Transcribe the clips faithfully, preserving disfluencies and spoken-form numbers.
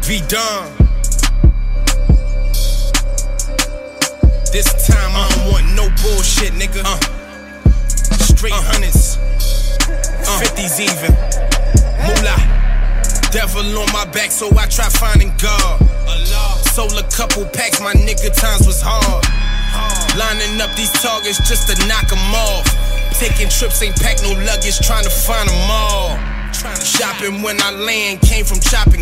V-Don. This time I don't want no bullshit, nigga. Uh. Straight uh. hundreds, uh. fifties even. Moolah, devil on my back, so I try finding God. Allah. Sold a couple packs, my nigga, times was hard. hard. Lining up these targets just to knock them off. Taking trips, ain't pack no luggage, trying to find them all. Shopping when I land, came from chopping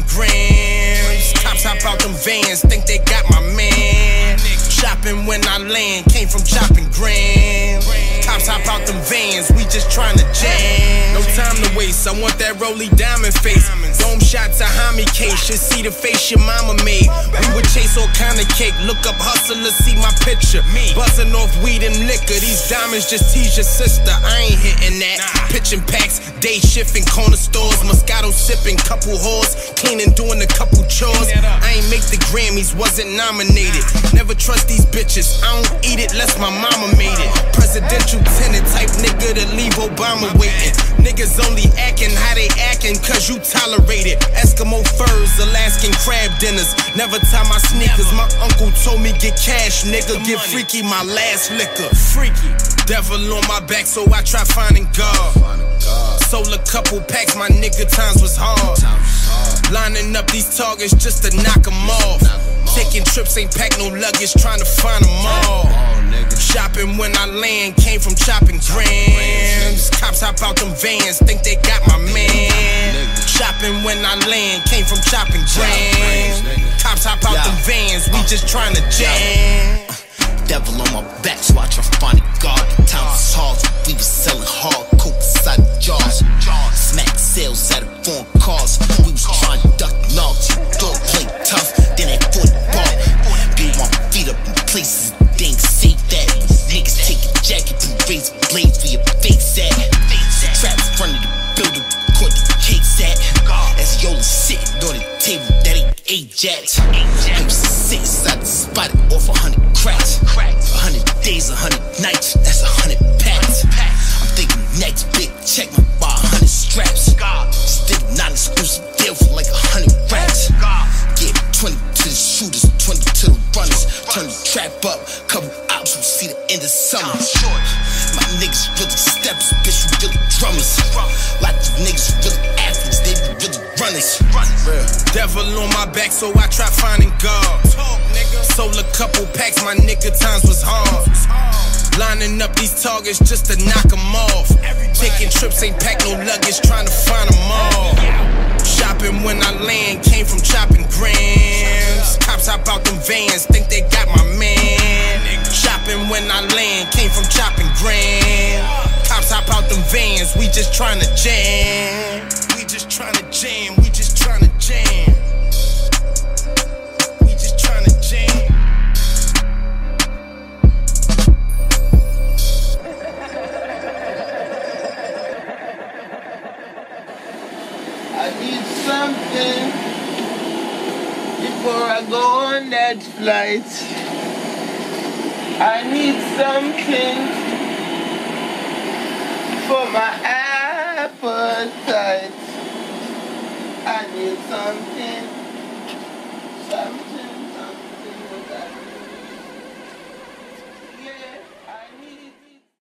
grams. Cops hop out them vans, think they got my man. Shopping when I land, came from chopping grams. Cops hop out them vans, we just trying to jam. No time to waste, I want that Rolly Diamond face. Dome shot to Hami case, should see the face your mama made. We would chase all kind of cake, look up hustlers, see my picture. Buzzing off weed and liquor, these diamonds just tease your sister. I ain't hitting that. Pitching packs, day shifting, corner stores, Moscato sipping, couple whores, cleaning, doing a couple chores. I ain't make the Grammys, wasn't nominated. Never trust these bitches, I don't eat it less my mama made it. Presidential tenant type nigga to leave Obama waiting. Niggas only acting how they acting cause you tolerate it. Eskimo furs, Alaskan crab dinners. Never tie my sneakers, my uncle told me get cash, nigga. Get freaky, my last liquor. Freaky, devil on my back, so I try finding God. Sold a couple packs, my nigga, times was hard. Lining up these targets just to knock them off. Taking trips, ain't pack no luggage, trying to find them all. Shopping when I land, came from chopping grams. Cops hop out them vans, think they got my man. Shopping when I land, came from chopping grams. Cops hop out them vans, we just trying to jam. Devil on my back, so I try to find a guard. The time was hard, we was selling hard coke inside the jars. Smack sales out of foreign cars. We was trying to duck knobs. Dog play tough, then they fought the bar. Beat my feet up in places, they ain't safe that. Niggas take a jacket and raise blades for your face at. The trap in front of the building, caught the cakes at. As Yola sitting on the table, that ain't Ajax. I used to sit inside the spot off a hundred cracks. A hundred days, a hundred nights, that's a hundred packs. I'm thinking next big check, my buy a hundred straps. Still non-exclusive deal for like a hundred racks. Get twenty to the shooters, twenty to the runners. Turn the trap up, couple ops, we'll see the end of summer. My niggas really steps, bitch, we really drummers. Like the niggas really athletes, they be really runners. Devil on my back, so I try finding God. Sold a couple packs, my nigga, times was hard. Lining up these targets just to knock them off. Taking trips, ain't pack no luggage, trying to find them all. Shopping when I land, came from chopping grams. Cops hop out them vans, think they got my man. Shopping when I land, came from chopping grams. Cops hop out them vans, we just trying to jam. We just trying to jam, we just trying to jam. We just trying to jam. I need something before I go on that flight. I need something for my appetite. I need something